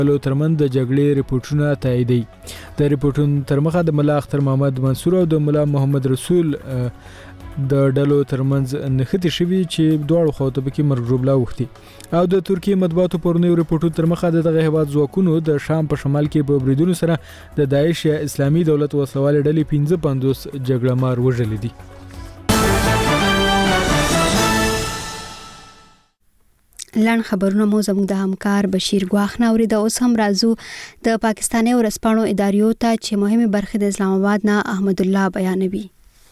ترمن د جګړې ریپورتونه تاییدي. د ریپورتونو تر مخه د ملا اختر محمد منصور او د ملا محمد رسول د ډلو ترمنځ نښتې شوي چې دواړو خواو پکې مرګ ژوبلا اوښتي. او د ترکیې مطبوعاتو پرونی ریپورتونو تر مخه دغه هیواد ځواکونو د شام په شمال کې په بریدونو سره د داعش یا اسلامي دولت وسلوالې ډلې 55 جګړه مار وژلي دي. لړن خبرونه مو زموږ د همکار بشیر ګواخ ناوري د اوس هم راځو د پاکستاني ورسپانو اداریو ته چې مهمه برخه د اسلام آباد نه احمد الله بیانوي.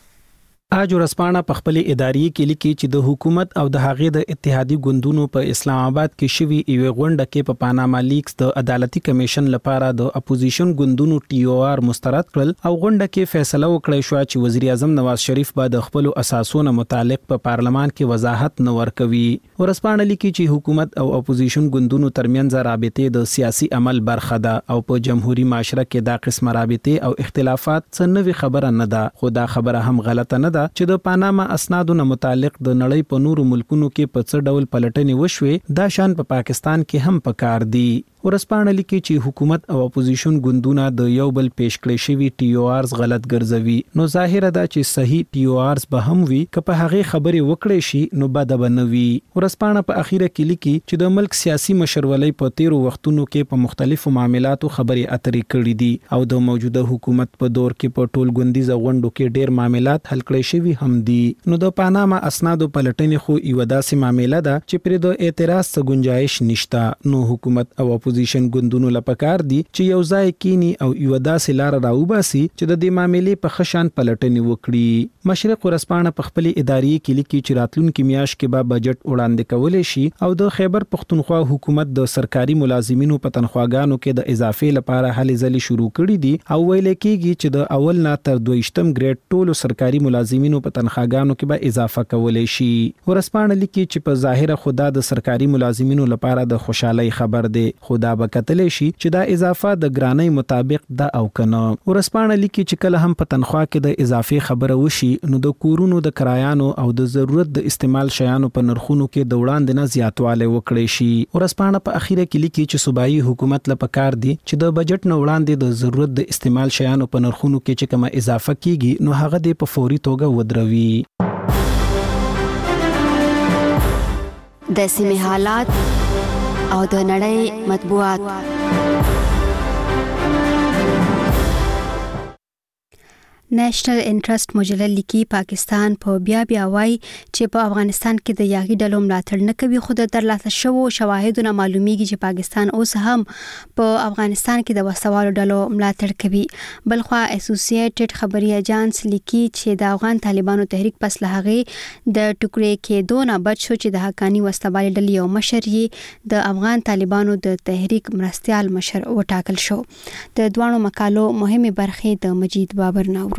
اج ورسپانه په خپل اداري کې لیکي چې د حکومت او د هغې د اتحادي ګوندونو په اسلام آباد کې شوی یو غونډه کې په پاناما لیکس د عدالتي کمیشن لپاره د اپوزیشن ګوندونو TOR مسترد کړل او غونډه کې فیصله وکړه شو چې وزیر اعظم نواز شریف به د خپل اساسونو متعلق په پارلمان کې وضاحت نه ورکوي. ورسپانه لیکي چې حکومت او اپوزیشن ګوندونو ترمنځ رابطې د سیاسي عمل برخه ده او په جمهوریت معاشره کې دا قسم رابطې او اختلافات څه نوې خبره نه ده، خو دا خبره هم غلطه نه ده چې د پاناما اسنادو نه متعلق د نړۍ په نورو ملکونو کې په څه ډول پلټنې وشوي دا شان په پاکستان کې هم پکار دي. ورسپانه لیکي چې حکومت او اپوزیشن ګوندونه د یو بل پیش کړی شوی TORs غلط ګرځوي. نو ظاهره ده چې صحیح TORs به هم وي که په هغه خبرې وکړي شي نو بد به نه وي. ورسپانه په اخیره کې لیکي چې د ملک سیاسي مشرولۍ په تیرو وختونو کې په مختلفو معاملاتو خبرې اترې کړې دي او د موجوده حکومت په دور کې په ټول ګوندیزه غونډو کې ډېر معاملات حل کړي شوي هم دي. نو د پاناما اسنادو پلټنې خو یو داسې معامله ده چې پر د اعتراض څخه گنجائش نشته. نو حکومت او اپوزیشن ګوندونو لپاره دي چې یو ځای کینی او یو داسې لار راوباسي چې د دې معاملې په خشان پلټنې وکړي. مشرق ورسپانه په خپل اداري کې لیکي چې راتلونکي میاشت کې به بجټ وړاندې کولای شي او د خیبر پختونخوا حکومت د سرکاري ملازمینو په تنخواګانو کې د اضافې لپاره هلې ځلې شروع کړي دي او ویل کېږي چې د اول نه تر 22م ګریډ ټولو سرکاري ملازمینو په تنخواګانو کې به اضافه کولای شي. ورسپانه لیکي چې په ظاهره خدا د سرکاري ملازمینو لپاره د خوشحالي خبر دی، خدا به کتلی شي چې دا اضافه د ګرانۍ مطابق ده او کنه. ورسپانه لیکي چې کله هم په تنخوا کې د اضافي خبره وشي نو د کورونو د کرایانو او د ضرورت د استعمال شیانو په نرخونو کې د وړاندې نه زیاتوالی وکړي شي. ورسپانه په اخیره کې لیکي چې صوبایي حکومت لپاره کار دي چې د بجټ نه وړاندې د ضرورت د استعمال شیانو په نرخونو کې چې کومه اضافه کیږي نو هغه د په فوري توګه ودروي. د سیمې حالات او د نړۍ مطبوعات. نېشنل انټرست مجله لیکي پاکستان په بیا وایي چې په افغانستان کې د یاغي ډلو ملاتړ نه کوي، خو د ترلاسه شوو شواهدو نه معلومیږي چې پاکستان اوس هم په افغانستان کې د وسوالو ډلو ملاتړ کوي. بلخوا اسوسییټډ خبري اجانس لیکي چې د افغان طالبانو تحریک پس له هغې د ټوکړې کېدو نه بچ شو چې د حقاني وسلوالې ډلې یو مشر یې د افغان طالبانو د تحریک مرستیال مشر وټاکل شو. د دوانو مقالو مهمه برخې د مجید بابر ناورو.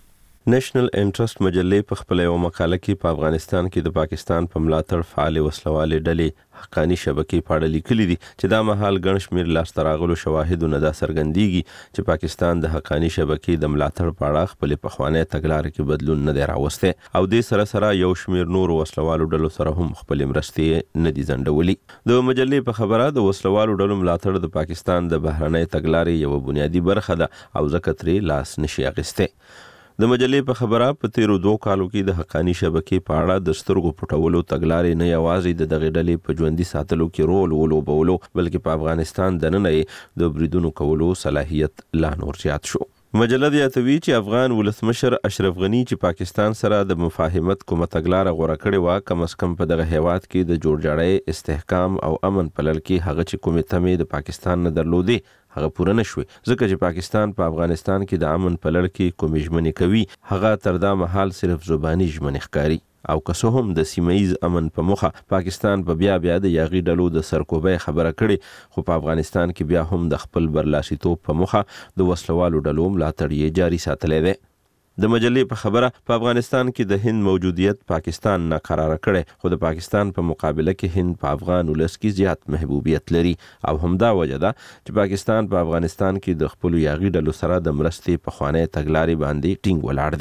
نېشنل انټرست مجلې په خپل یو مقاله کې په افغانستان کې د پاکستان په ملاتړ فعال وسلوالې ډلې حقاني شبکې په اړه لیکلي دي چې دا مهال ګڼ شمېر لاسته راغلو شواهدو نه دا څرګندېږي چې پاکستان د حقاني شبکې د ملاتړ په اړه خپلې پخوانۍ تګلارې کې بدلون نه دی راوستی او دې سره یو شمېر نورو وسلوالو ډلو سره هم خپلې مرستې نه دي ځنډولي. د مجلې په خبره د وسلوالو ډلو ملاتړ د پاکستان د بهرنۍ تګلارې یوه بنیادي برخه ده او ځکه ترې لاس نشي اخیستی. د مجلې په خبره په تیرو 2 کالو کې د حقاني شبکې په اړه د سترګو پټولو تګلارې نه یوازې د دغې ډلې په ژوندي ساتلو کې رول ولوبولو بلکې په افغانستان دننه یې د بریدونو کولو صلاحیت لا نور زیات شو. مجله زیاتوي چې افغان ولسمشر اشرف غني چې پاکستان سره د مفاهمت کومه تګلاره غوره کړې وه کم از کم په دغه هیواد کې د جوړجاړی استحکام او امن پلل کې هغه چې کومې تمې د پاکستان نه درلودې هغه پوره نشوي ځکه چې پاکستان په افغانستان کې د امن پلل کې کومې ژمنې کوي هغه تر دا مهال صرف زبانی ژمنې ښکاري او که څه هم د سیمه‌ایز امن په موخه پاکستان په بیا د یاغي ډلو د سرکوبۍ خبره کړې خو په افغانستان کې بیا هم د خپل برلاسیتوب په موخه د وسلوالو ډلو ملاتړ یې جاري ساتلی دی. د مجلې په خبره په افغانستان کې د هند موجودیت پاکستان ناقراره کړي خو د پاکستان په مقابله کې هند په افغان ولس کې زیات محبوبیت لري او همدا وجه ده چې پاکستان په افغانستان کې د خپل یاغي ډلو سره د مرستې پخوانۍ تګلارې باندې ټینګ ولاړ دی.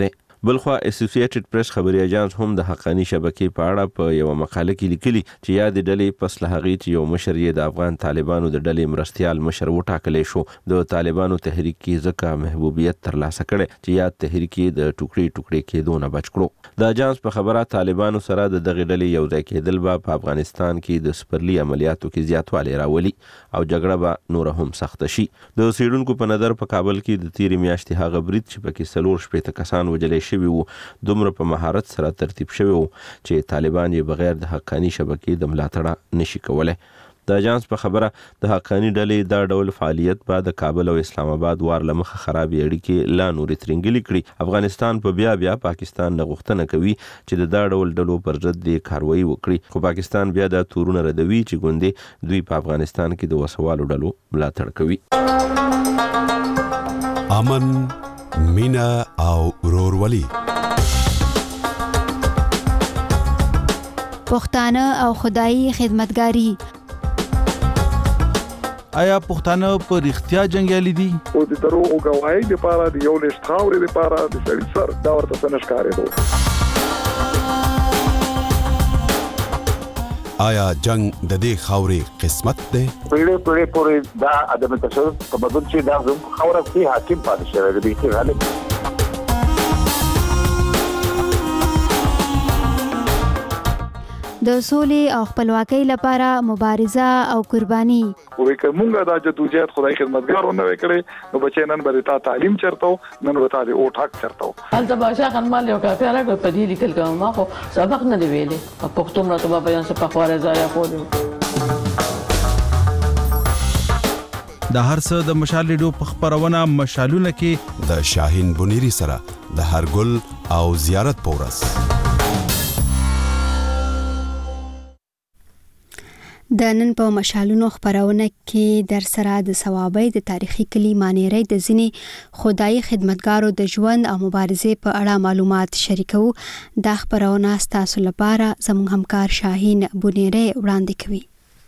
بلخوا اسوسییټډ پریس خبري اژانس هم د حقانی شبکې په اړه په یو مقاله کې لیکلي چې یاد ډلې پس له هغې چې یو مشر یې د افغان طالبانو د ډلې مرستيال مشر وټاکلی شو د طالبانو تحریک کې ځکه محبوبیت ترلاسه کړي چې یاد تحریک د ټوکړي ټوکړي کېدو نه بچ کړو. د اژانس په خبره طالبانو سره د دغه ډلې یو ځای کېدل به په افغانستان کې د سپرلي عملیاتو کې زیاتوالی راولي او جګړه به نور هم سخت شي. د سیډونکو په نظر په کابل کې د تیرې میاشتې هغه برید چې پکې 4 کسان وژل شوي وو دومره په مهارت سره ترتیب شوی وو چې طالبان یې بغیر د حقانی شبکې د ملاتړه نشي کولای. د اژانس په خبره د حقانی ډلې دا ډول فعالیت بعد د کابل او اسلام آباد وار لمخه خراب اړیکې لا نورې ترنګلې کړي. افغانستان په بیا پاکستان نه غوښتنه کوي چې د دا ډول ډلو پر ضد د کاروایی وکړي، خو پاکستان بیا د تورونه ردوي چې ګوندې دوی په افغانستان کې د وسوالو ډلو ملاتړ کوي. امن، مینا او ورورولي، پښتانه او خدایي خدمتګاری. آیا پښتانه په رښتیا جنگیالي دي؟ او د درو او گواهی لپاره د یو لیست خاورې لپاره د سړي سر دا ورته څنګه ښکارېدو. آیا جنگ د دې خاورې قسمت دی؟ پیړې پورې دا عدم تشدد په بدل چې دا زموږ خاوره کې حاکم پاتې شوی دی چې غالب د سولې او خپلواکۍ لپاره مبارزه او قرباني. وې کومه دا جدوجہد خدای خدمتګارونه وکړي نو بچی نن به تا تعلیم چرته نن به تا او ټاک چرته. هلته باشا خنمال یو کافي راغی په دې لیکل کوم ما خو سبق نه دی ویلې په پښتو مرته په بیان څه په خواره ځای خو د هر څه د مشال لیډو په خبرونه مشالونه کې د شاهین بنيري سره د هرګل او زیارت پورس. د نن په مشالونو خبرونه کې در سره د ثوابي د تاریخي کلی مانیری د ځینې خدایي خدمتګارو د ژوند او مبارزې په اړه معلومات شریکو. دا خبرونه تاسو لپاره زموږ همکار شاهین بنيري وړاندې کوي.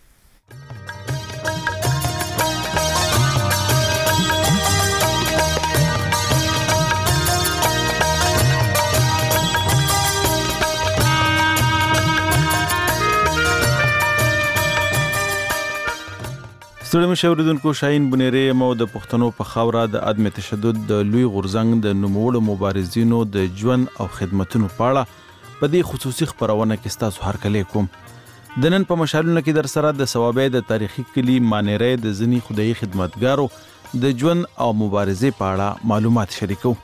ستړي مشه اوریدونکو، شاهین بنيري مو د پښتنو په خاوره د عدم تشدد د لوی غورځنګ د نوموړو مبارزینو د ژوند او خدمتونو په اړه په دې خصوصي خبرونه کې تاسو هرکلی کوم. د نن په مشالونه کې در سره د ثوابي د تاریخي کلی مانیری د ځینې خدایي خدمتګارو د ژوند او مبارزې په اړه معلومات شریکو.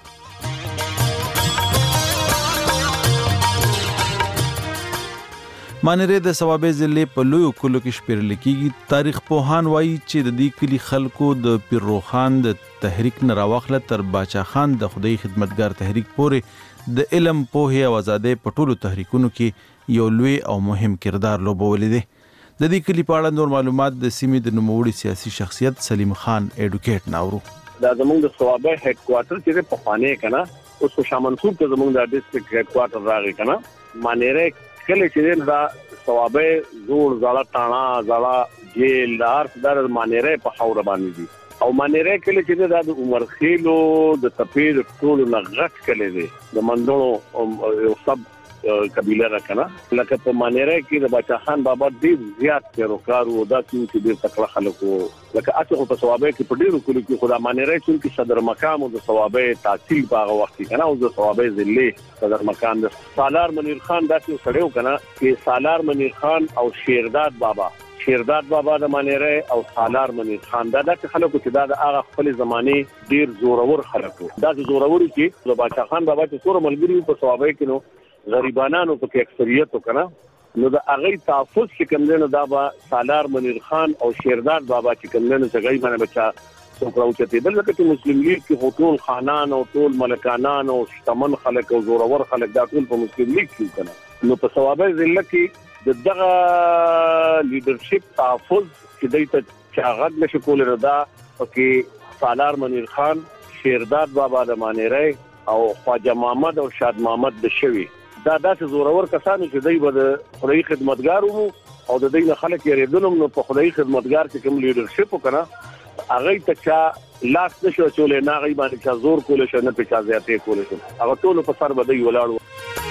مانیری د ثوابي ضلع په لویو کلو کې شپېرل کېږي. تاریخ پوهان وایي چې د دې کلي خلکو د پیرروخان د تحریک نه راوخله تر باچا خان د خدای خدمتګار تحریک پورې د علم، پوهې او ازادۍ په ټولو تحریکونو کې یو لوی او مهم کردار لوبولی دی. د دې کلي په اړه نور معلومات د سیمې د نوموړي سیاسي شخصیت سلیم خان ایډوکیټ ناورو. دا زموږ د ثوابي هډ کوارټر چې په خانه کنه اوس په شامنصور کې زموږ د ډیسټریکټ هډ کوارټر راغی کنه مانیری کله چې دا ثوابي زوړ زړه تانا زړه جیل دار در مانیری په خاور باندې دي او مانیری کله چې دا د عمر خېلو د تپیر ټول نغټ کله دي د منډونو یو سب قبيله را کنه لکه په مانیری کې د باچا خان بابا ډیر زیات پیروکار وو دا چې ډیر تکړه خلکو لکه اته په ثوابي کې په ډیرو کلو کې خدا مانیری چې صدر مقام او د ثوابي تحصیل په هغه وخت کې کنه او د ثوابي ضلع صدر مقام د سالار منیر خان داسې سړیو کنه چې سالار منیر خان او شیرداد بابا د مانیری او سالار منیر خان دا د خلکو چې دا د هغه خپل زمانه ډیر زورور خلکو دا زورور چې د باچا خان بابا چې څوره ملګری په ثوابي کې نو غریبانو په اکثریت وکړه نو د هغه تحفظ چې کوم نه دا با سالار منیر خان او شیرداد بابا چې کوم نه څنګه باندې بچا څوکراو چې بل لکه مسلم لیگ کې ټول خانان او ټول ملکانان او شتمن خلک او زورور خلک دا ټول په مسلم لیگ کې کنه نو په ثوابي ضلع کې دغه لیډرشپ تحفظ چې دایته چاغد نشو کول ردا کې سالار منیر خان شیرداد بابا د مانیری او خواجه محمد او شاد محمد د شوی دا داسې زورور کسانو چې دوی به د خدای خدمتګار وو او د دوی نه خلک یې ریدونم نو په خدای خدمتګار چې کوم لیډرشپ وکړه هغه ته چا لاس نشو چولې نه غي باندې چا زور کول شو نه په چا زیاتې کول شو هغه ټول په سر بدی ولاړو.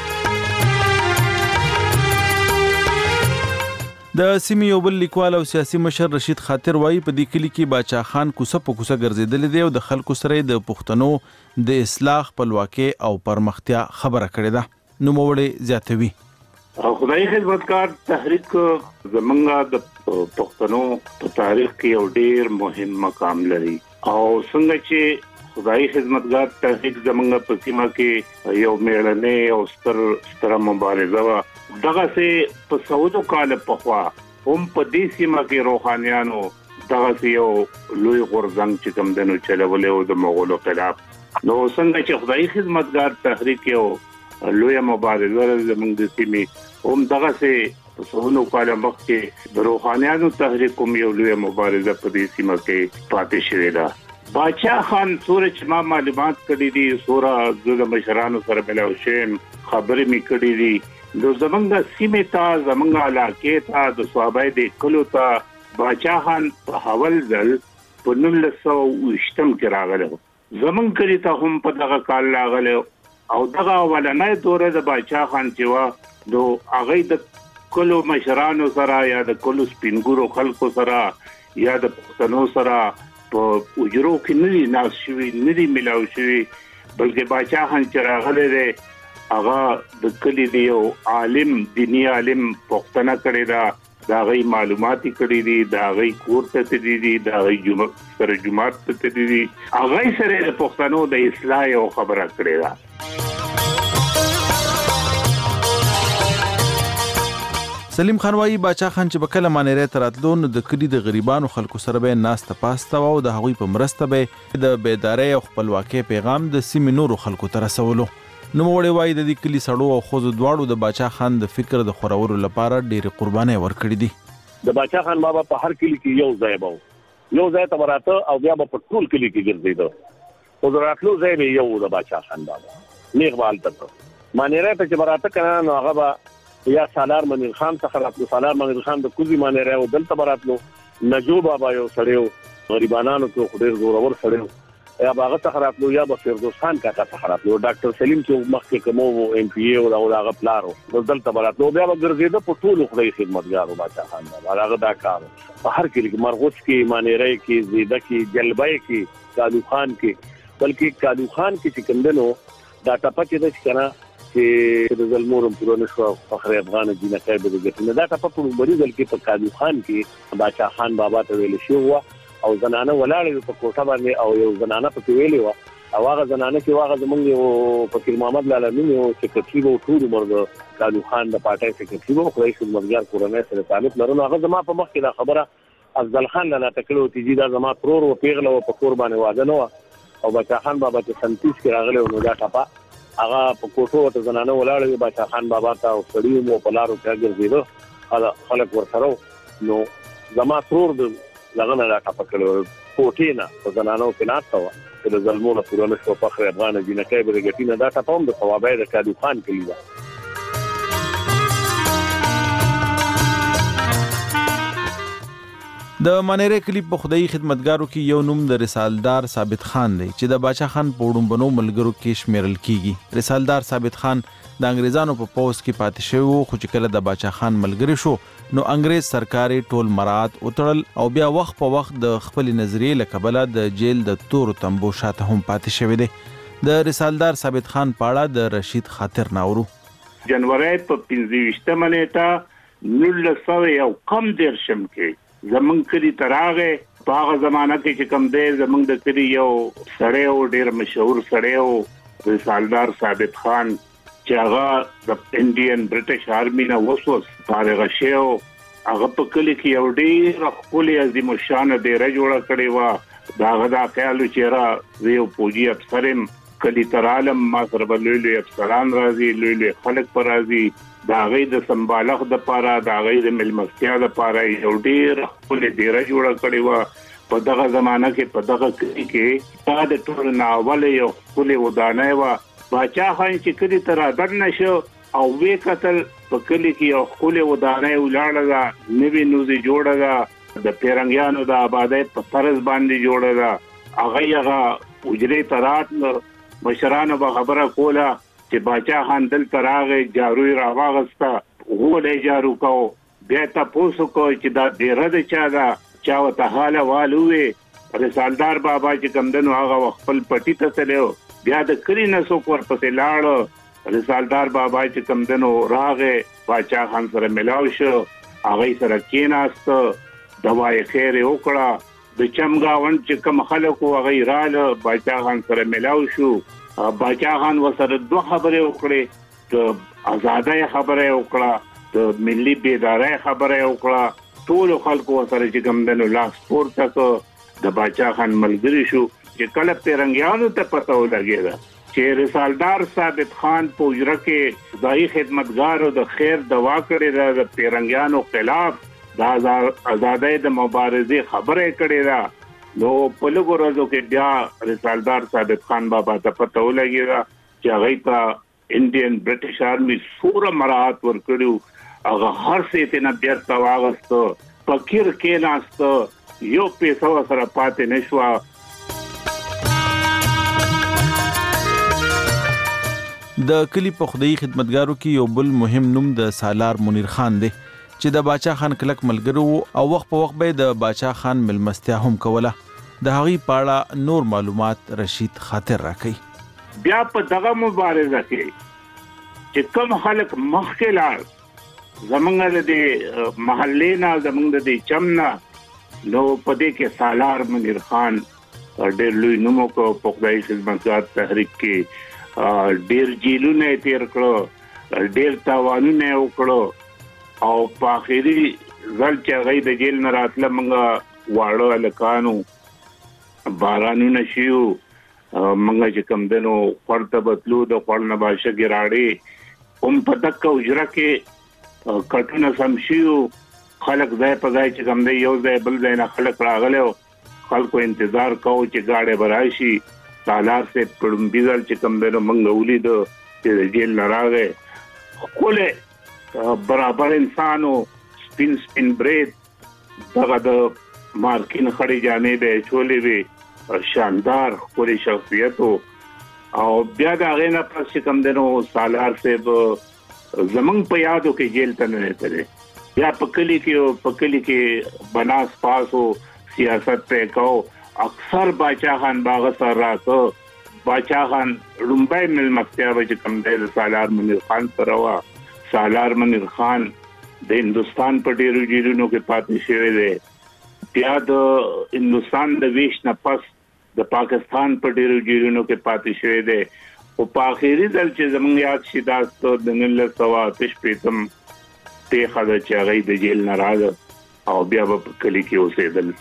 د سیمې یو بل لیکوال او سیاسي مشر رشید خاطر وایي په دې کلی کې باچا خان کوڅه په کوڅه ګرځېدلی دی او د خلکو سره د پښتنو د اصلاح خپلواکۍ او پرمختیا خبره کړې ده. نوموړی زیاتوي خدای خدمتګار تحریک زمونږ د پښتنو په تاریخ کې یو ډیر مهم مقام لري او څنګه چې خدای خدمتګار تحریک زمونږ په سیمه کې یو میړنۍ او ستره مبارزه وه. دغه سه په سعودو کال په خوا هم په دې سیمه کې روحانيانو دغه یو لوی غورځنګ چې کوم دنو چلولې او د مغولو خلاف نو څنګه چې خدای خدمتګار تحریک یو لوی مبارزه زمونږ د سیمې هم دغه سه په سعودو کال مخکې د روحانيانو تحریک کوم یو لوی مبارزه په دې سیمه کې پاتې شوې ده. باچا خان سورج ما معلومات کړي دي سورہ د مشرانو سره ملاو شیم خبرې می کړي دي د زمونږ سیمې ته زمونږ علاقې ته د صحابه د کلو ته باچا خان په حول ځل په 1920 کې راغله. زمونږ کلی ته هم په دغه کال راغله او دغه ولنې دوره د باچا خان چې وا دو هغه د کلو مشرانو سره یا د کلو سپینګورو خلکو سره یا د پښتنو سره په وجرو کې نه ناس شوي نه ملاو شوي بلکې باچا خان چې راغله ده هغه د کلی دی یو عالم دینی عالم پښتنه کړی دا دا غي معلوماتي کړی دي دا غي کور ته تدي دي دا غي جمعات ته تدي دي هغه سره د پښتنو د اصلاح او خبره کړی دا. سلیم خان وایي باچا خان چې بکله مانیرې تراتلو نو د کلی د غریبانو خلکو سره به ناسته پاسته او د هغوی په مرسته به د بیدارۍ او خپلواکۍ پیغام د سیمې نورو خلکو ته رسولو. نوموړی وایي د دې کلي سړو او ښځو دواړو د باچا خان د فکر د خورولو لپاره ډېرې قربانۍ ورکړي دي. د باچا خان بابا په هر کلی کې یو ځای به یو ځای ته ورته او بیا به په ټول کلی کې ګرځېده او د راتلو ځای به یو د باچا خان بابا نیغ بالته مانیرې ته چې ورته کړه نو هغه به یا سالار منیر خان څخه راتلو سالار منیر خان د کوزي مانیرې او دلته براتلو نجو بابا یو سړیو غریبانو کې خډیر زورور سړیو یا باغ څخه راتلو یا به فردوس خان کاکا څخه راتلو ډاکټر سلیم چې مخکې کومو ایم پی ای او هغه پلارو دلته براتلو بیا به ګرځیده په ټول خدای خدمتګارو باچا خان هغه دا کار په هر کلی کې مرغوس کې مانیرې کې زیده کې جلبای کې کالو خان کې بلکې کالو خان کې چې کندنو دا ټپه کې د کنه چې د زلمورم پرونه شو فخر افغان جنکای به دغه دا ټپه په مریضل کې په کالو خان کې باچا خان بابا ته ویل شو او زنانه ولاړې په کوټه باندې او یو زنانه په ویلې و او هغه زنانه چې هغه زمونږ یو فقیر محمد لالمین یو سیکریټری وو ټول مرګ کالو خان د پارټي سیکریټری وو خو یې خدمتګار کورنۍ سره تعلق لرنه هغه زما په مخ کې دا خبره افضل خان لاله تکلو چې دا زما پرور او پیغله او په قربانه واده نو او باچا خان بابا ته سنتیس کې راغله نو دا ټپه هغه په کوټو ته زنانه ولاړې باچا خان بابا ته او سړی مو په لارو کې ګرځیدو هغه خلک ورسره نو زما ترور د لغنه لا ټپکلو کوټینا په زنانو کې ناستو چې د زلمونو پرونه شو فخر افغان جنکای به ګټینه دا ټپوم د ثوابای د کالو خان کلی دا. د مانیرې کلی په خدای خدمتګارو کې یو نوم د رسالدار ثابت خان دی چې د باچا خان په وډمبنو ملګرو کې شمیرل کیږي. رسالدار ثابت خان د انګریزانو په پوس کې پاتې شو خو چې کله د باچا خان ملګری شو نو انګریز سرکاري ټول مراد وتړل او بیا وخت په وخت د خپل نظریې لکبله د جیل د تور تنبو شاته هم پاتې شوی دی. د رسالدار ثابت خان پاړه د رشید خاطر ناورو. جنوري په 25 منېټه 1900 یو کم درشم کې زمونږ کلی تراغه په هغه زمانہ کې چې کم دی زمونږ د کلی یو سړی او ډیر مشهور سړی او رسالدار ثابت خان چې هغه د انډین برټش آرمي نه وسوس فارغ شو هغه په کلی کې یو ډیر خپل عظیم شان ډیره جوړه کړې و دا غدا خیال چې را یو فوجي افسرم کلی ترالم ما سره بلوي افسران راځي لوی خلک پر راځي دا غي د سمبالغ د پاره دا غي د ملمستیا د پاره یو ډیر خپل ډیره جوړه کړې و په دغه زمانہ کې په دغه کې دا د ټول ناول یو خپل ودانه و باچا خان چې کلی تر ادر نشو او وې قتل په کلی کې یو خپل ودانه ولاړه دا نوی نوزي جوړه دا د پیرنګیانو د آبادی په طرز باندې جوړه دا هغه وجري ترات مشرانو به خبره کوله چې باچا خان دل تراغه جارو راواغستا وګولې جارو کو بیا تاسو کو چې دا ډیره د چا دا چا وته حاله والوي رسالدار بابا چې کمندنو هغه خپل پټی ته تلو بیا د کلی نسو کور پسې لاړ رسالدار بابا چې کمندنو راغه باچا خان سره ملاو شو هغه سره کېناست دوای خیر وکړه د چمګاون چې کوم خلکو غیراله باچا خان سره ملاو شو باچا خان وسره دوه خبرې وکړې د آزادۍ خبره وکړه د ملي بیدارۍ خبره وکړه ټول خلکو سره چې کوم دنو لاس پورته کو د باچا خان ملګری شو چې کله پیرنګیانو ته پته ولګیدا چې رسالدار ثابت خان په اجره کې ځای خدمتګار او د خیر دوا کړی د پیرنګیانو خلاف دا آزادۍ د مبارزې خبره کړې ده نو په لږو ورځو کې بیا رسالدار ثابت خان بابا ته پته ولګېده چې هغې ته انډین برټش آرمي څومره مراعات ورکړي هغه هر څه یې ترنه بیرته واغسته فقیر کېناسته یو پیسه ورسره پاتې نه شوه د کلی په خدای خدمتګارو کې یو بل مهم نوم د سالار منیر خان دی چې د باچا خان کلک ملګرو او وخت په وخت به د باچا خان ملمستیا هم کوله د هغې پاړه نور معلومات رشید خاطر راکړي بیا په دغه مبارزه کې چې کوم خلک مخکې لاړ زمونږ د محلې نه زمونږ د چمنا نو په دې کې سالار منیر خان ډېر لوی نوم وکړ په خدای خدمتګار تحریک کې ډېر جیلونه تیر کړو ډېر تاوانونه وکړو او په اخري ځل چې هغه د جیل نه راتله موږ واړه هلکانو بارانونه شیو موږ چې کوم دنو خور ته بتلو د خور نه به شګې راړې هم په دقه اجره کې کټونه سم شیو خلک ځای په ځای چې کوم دی یو ځای بل ځای نه خلک راغلی خلکو انتظار کوو چې ګاډی به راشي سالار صاحب په لومبي ځل چې کوم دی نو موږ ولیدو چې د جیل نه راغی ښکلی برابر انسانو سپین برید دغه د مارکین خړې جامې به چولې وي شاندار ښکلی شخصیت او بیا د هغې نه پس چې کوم دی نو سالار صاحب زمونږ په یادو کې جیل ته ننوتلی بیا په کلي کې بناس پاس و سیاست پې کو اکثر باچا خان باغ سره راته باچا خان لومبی ملمستیا به چې کوم دی د سالار منیر خان سره وه سالار منیر خان د هندوستان په ډیرو جیلونو کې پاتې شوی دی بیا د هندوستان د ویش نه پس د پاکستان په ډیرو جیلونو کې پاتې شوی دی او په اخري ځل چې زموږ یاد شي دا د 1988 پیښه ده چې هغه د جیل نه راغله او بیا په کلي کې اوسېدل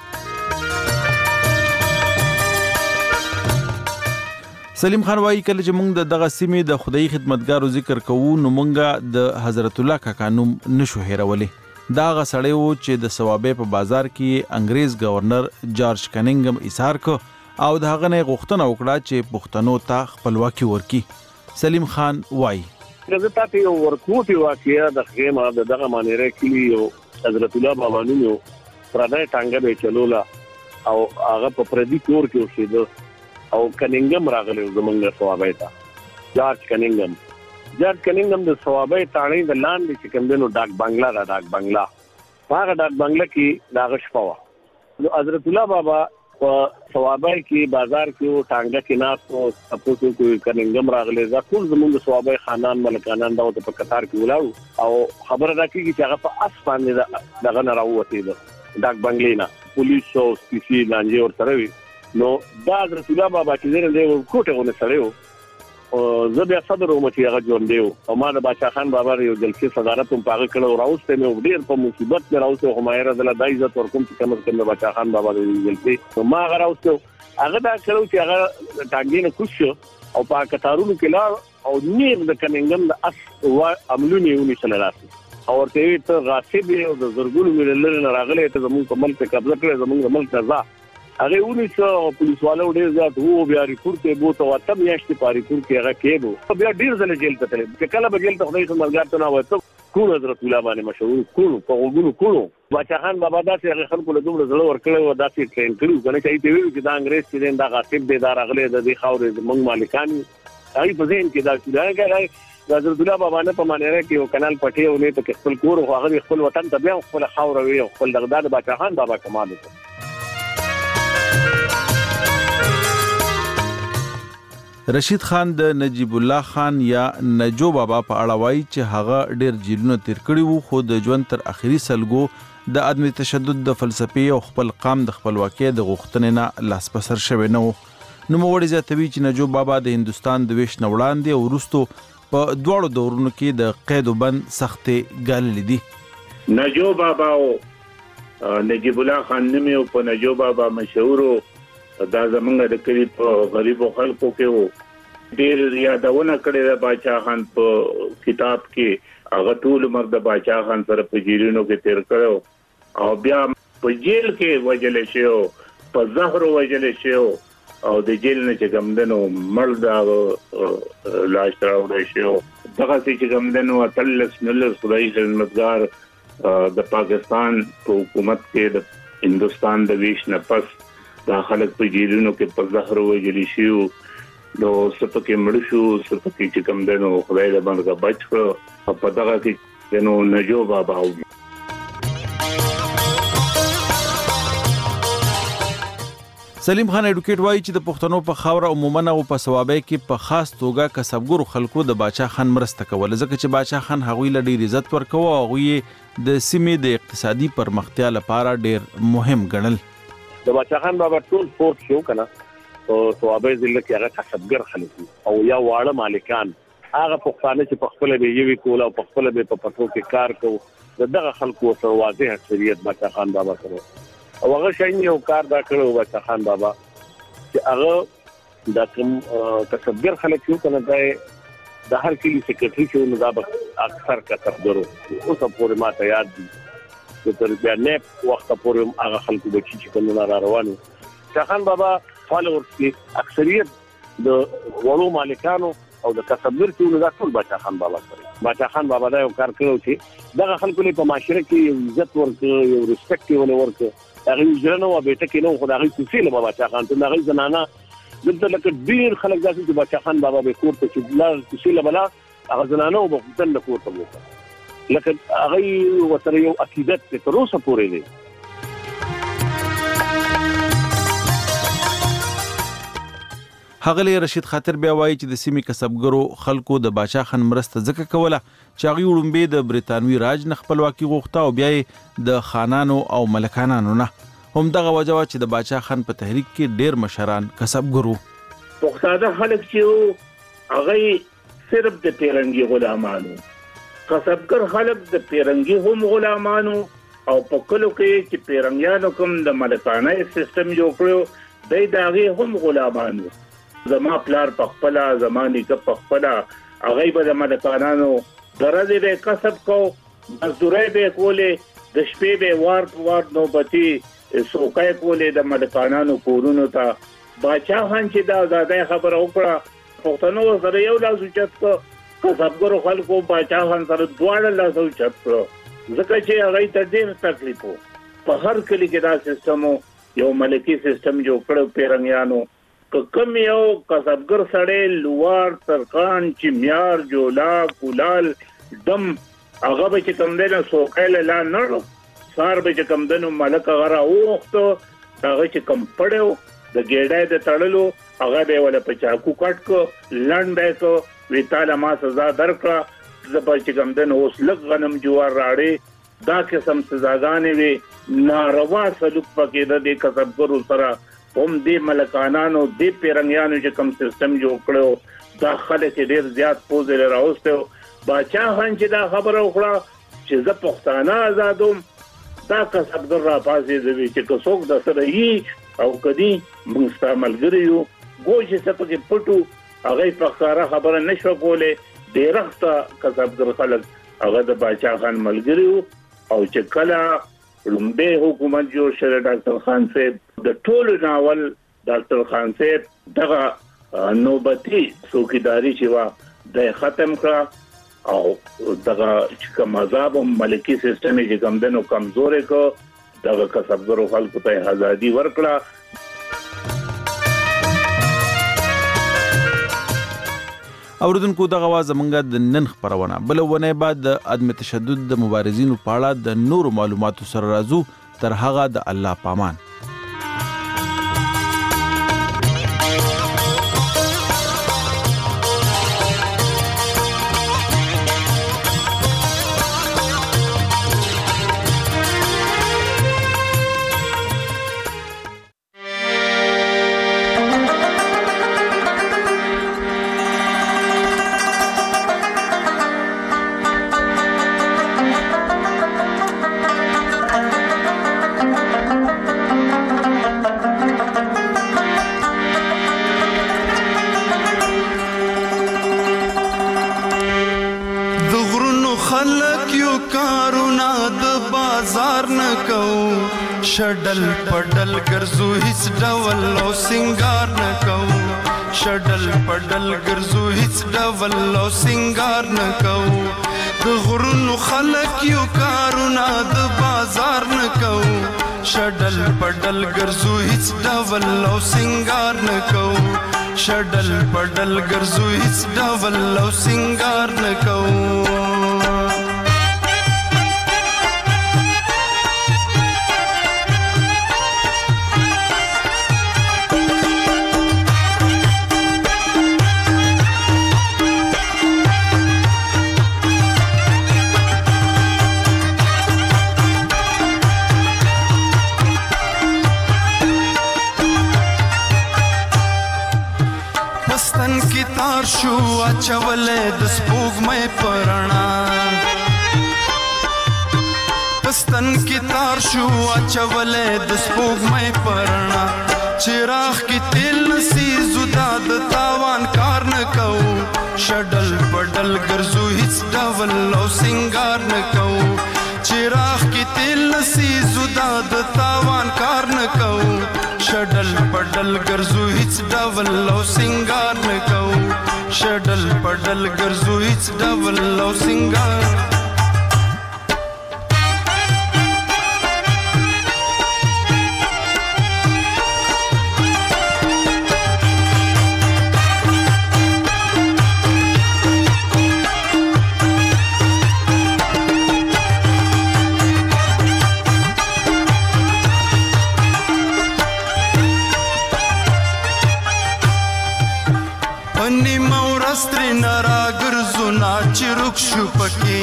سلیم خان وايي کله چې موږ دغه سیمې د خدای خدمتګارو ذکر کوو نو موږ د حضرت الله کاکا نوم نشو هیرولې دا هغه سړی و چې د ثوابې په بازار کې انګریز گورنر جارج کنینګم ایثار کو او د هغه نه غوښتنه وکړه چې پښتنو ته خپلواکي ورکړي سلیم خان وايي زه تاسو یو ورکوټي واقعیا د خیمه دغه مانیره کې یو حضرت الله بابا نوم پردای ټانګه به چلولا او هغه په پردي کور کې اوسېده او کنینګم راغلی زمونږ ثوابې ته جارج کنینګم د ثوابې تاڼې د لاندې چې کوم دی نو ډاک بنگلا هغه ډاک بنگلا کې د هغه شپه وه نو حضرت الله بابا په ثوابې کې بازار کې ټانګه کې ناست و تپوس کوي کنینګم راغلی دا ټول زمونږ د ثوابې خانان ملکانان دغه په قطار کې ولاړو او خبره دا کېږي چې هغه په اس باندې دغه نه راووتېده ډاک بنګلې نه پولیس او سپیسي لانجې ورسره وي نو دا حضرت الله بابا چې دی دی کوټه غونه سره و زه بیا صدر وم چې هغه ژوند دی او ما د باچا خان بابا یو جلسې صدارت هم پاغه کړو راوسته مې ډیر په مصیبت کې راوسته خو مایر د الله عزت ورکوم چې کوم د باچا خان بابا د جلسې نو ما هغه راوسته هغه دا کړو چې هغه ټانګې نه کوشو او په کتارونو کې لا او نیم د کننګم د اس او عملونه یې ونیسل راځي او ورته ته غاصب او د زرګونو ملل نه راغلي ته زموږ په ملک قبضه کړې زموږ ملک ځا هغه ونیسو پولیس والو ډیر زیات وو بیا ریپورت ته بوته واته میاشتې په ریپورت کې هغه کېدو بیا ډیر ځله جیل ته تللی چې کله به جیل ته خدای څخه مرګ ته نه وته کونو حضرت الله باندې مشهور کونو په وګونو کونو باچا خان بابا داسې خلکو له دومره زړه ورکړی و داسې ټرین کړي کنه چې ته ویل چې دا انګريز چې دا غاصب دي دا راغلي د دې خاورې زمونږ مالکان هغه په ذهن کې دا چې حضرت الله بابا نه په مانیره کې یو کانال پټي او نه ته خپل کور خو هغه خپل وطن ته بیا خپل خاور وي خپل دغداد باچا خان بابا کمال وکړ. رشید خان د نجیب الله خان یا نجو بابا په اړه وایي چې هغه ډېر جیلونه تیر کړي وو خو د ژوند تر اخري سلګو د عدم تشدد د فلسفي او خپل قام د خپلواکۍ د غوښتنې نه لاس په سر شوی نه و. نوموړی زیاتوي چې نجو بابا د هندستان د ویش نه وړاندې او وروستو په دواړو دورونو کې د قید و بند سختې ګاللې دي. نجو بابا او نجیب الله خان نومي او په نجو بابا مشهورو دا زمونږ د کلی په غریبو خلکو کې وو. ډېر یادونه کړې ده باچا خان په کتاب کې. هغه ټول عمر د باچا خان سره په جیلونو کې تیر کړو او بیا په جیل کې وجل شو په زهر وجل شو او د جیل نه چې ګمدنو مړ دا لاش راوړی شو. دغه چې ګمدنو اتلس نلس خدای خدمتګار د پاکستان په حکومت کې د هندستان د ویش نه پس دا خلک په جیلونو کې په زهر وجل شو نو سپکه مړ شو سپکه چې ګمدنو خدای دې باندې بچ کړو په دغه کې نو نجو بابا و. سلیم خان اډوکیټ وایي چې د پښتنو په خاوره عموما او په ثوابۍ کې په خاص توګه کسبګرو خلکو د باچا خان مرسته کوله ځکه چې باچا خان هغوی له ډیر عزت ورکوه او هغوی د سیمې د اقتصادي پرمختیا لپاره ډیر مهم ګڼل. د باچا خان بابا ټول فورس شو کنه او ثوابۍ ضلع کې هغه کسبګر خلک او یا واړه مالکان هغه پښتانه چې په خپل به یوي کول او په خپل به په پټو کې کار کوي دغه خلکو سره واضح اکثریت باچا خان بابا سره او هغه شاین یو کار دا کړو باچا خان بابا چې هغه د کوم کسبګر خلک یو کنه د هر کلی سیکریټری چې نو دا اکثر کسبګرو او څه پورې ما ته یاد دي چې تر بیا نه وخت پورې هغه خلکو به چې کوم نه روانو. باچا خان بابا فالوورز کې اکثریت د وړو مالکانو او د کسبګر چې نو دا ټول باچا خان بابا سره. باچا خان بابا دا یو کار کړو چې دغه خلکو له په معاشره کې یو عزت ورکړي یو ریسپیکټ ورکړي هغه ځنه او بیٹه کې نو خدای کوسی له باچا خان ته هغه زنانه دلته لکه ډیر خلک داسې چې باچا خان بابا به کور ته چې بلار کوسی له بلا هغه زنانه او بغتن له کور ته وکړه لکه هغه وتر یو عقیدت تر اوسه پورې دی. هغه رشید خاطر بیا وایي چې د سیمې کسبګرو خلکو د باچا خان مرسته ځکه کوله چې هغوی وړومبې د برطانوي راج نه خپلواکي غوښته او بیا یې د خانانو او ملکانانو نه. همدغه وجه وه چې د باچا خان په تحریک کې ډېر مشران کسبګرو. پښتانه خلک چې هغه صرف د پیرنګي غلامانو کسبګر خلک د پیرنګي هم غلامانو او په کلو کې چې پیرنګیانو کوم د ملکانه سیستم جوړ کړو دای داغه هم غلامانو. زما پلار پخپلا زمانی که پخپلا هغه به د ملکانانو درځي به کسب کو مزدوري به کوله د شپې به وار نوبتي سوکای کوله د ملکانانو کورونو ته. باچا خان چې دا آزادۍ خبره وکړه پښتنو سره یو لاس اوچت کو کسبګرو خلکو باچا خان سره دواړه لاس اوچت کړو ځکه چې هغه ته ډېر تکلیف وو. په هر کلی کې دا سیستم یو ملکی سیستم جوړ کړو پیرنګیانو کم یو کسبګر سړی لوار ترکان چمیار جولا کولال دم هغه به چې کم دنه سوکایل لا نړو سار به چې کم دنو ملک غره اوختو هغه چې کم پړو د ګډای د تړلو هغه به ولا په چاکو کټ کو لړن به کو وی تعالی ما سزا درکړه زبر چې کم دنو اوس لګ غنم جوار راړي دا قسم سزاګانې وی ناروا سلوک پکې د کسبګرو سره هم دې ملکانانو دې پیرنګیانو چې کوم سیستم جوړ کړو دا خلک ډېر زیات پوزل راوستو. باچا خان چې دا خبره وکړه چې زه پښتانه آزادوم دا کسبګر را پاسې دی چې څوک د سره یي او کدي مستعملګری یو ګوښه سپکه پټو هغه پښتاره خبره نشو کوله ډیرخته کسبګر خلک هغه د باچا خان ملګری او چې کله لومبه حکومت جوړ شو ډاکټر خان صاحب د ټولو ناول ډاکټر خان صاحب دغه نوبتي څوکیداری چې وا د ختم کړه او دغه چې کوم مذهب او ملکی سیستم چې کوم دنو کمزورې کو دغه کسبګرو خلکو ته ازادي ورکړه. اوردونکو دغه واز منګه د نن خبرونه بلونه بعد د عدم تشدد د مبارزینو په اړه د نورو معلوماتو سره راځو. تر هغه د الله پامان. شډل پډل ګرځو هیڅ ډول او سنگار نه کو. شډل پډل ګرځو هیڅ ډول او سنگار نه کو. د غرونو خلک یو کارونه د بازار نه کو. شډل پډل ګرځو هیڅ ډول او سنگار نه کو. شډل پډل ګرځو هیڅ ډول او سنگار نه کو. شو اچولې د سپوږمۍ پرانا پستن کی تار شو اچولې د سپوږمۍ پرانا چراغ کی تل نسی زدا د تاوان کار نه کو. شډل پډل ګرځو هیڅ ډول او سنگار نه کو. چراغ کی تل نسی زدا د تاوان کار نه کو. شډل پډل ګرځو هیڅ ډول او سنگار نه کو. شډل پډل ګرځو هیڅ ډول او سنگار. شو پکی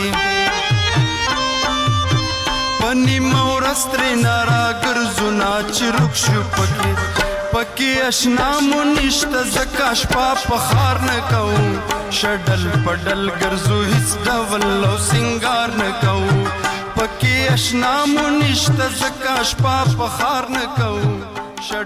پنی مورستری نارا ګرځونا چرک شو پکی پکی اشنا مونشت زکاش پاپ خار نه کو. شډل پډل ګرځو هیڅ ډول او سنگار نه کو. پکی اشنا مونشت زکاش پاپ خار نه کو.